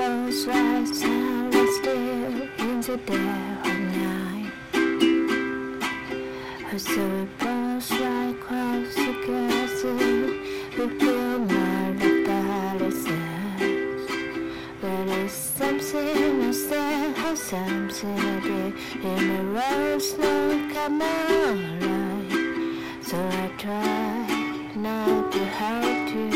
close right silent still in the dead of night. Her cerebrals right close together, we feel my love palaces. But it's something I said, or something I did in the rose no come out right. So I try not to hurt you.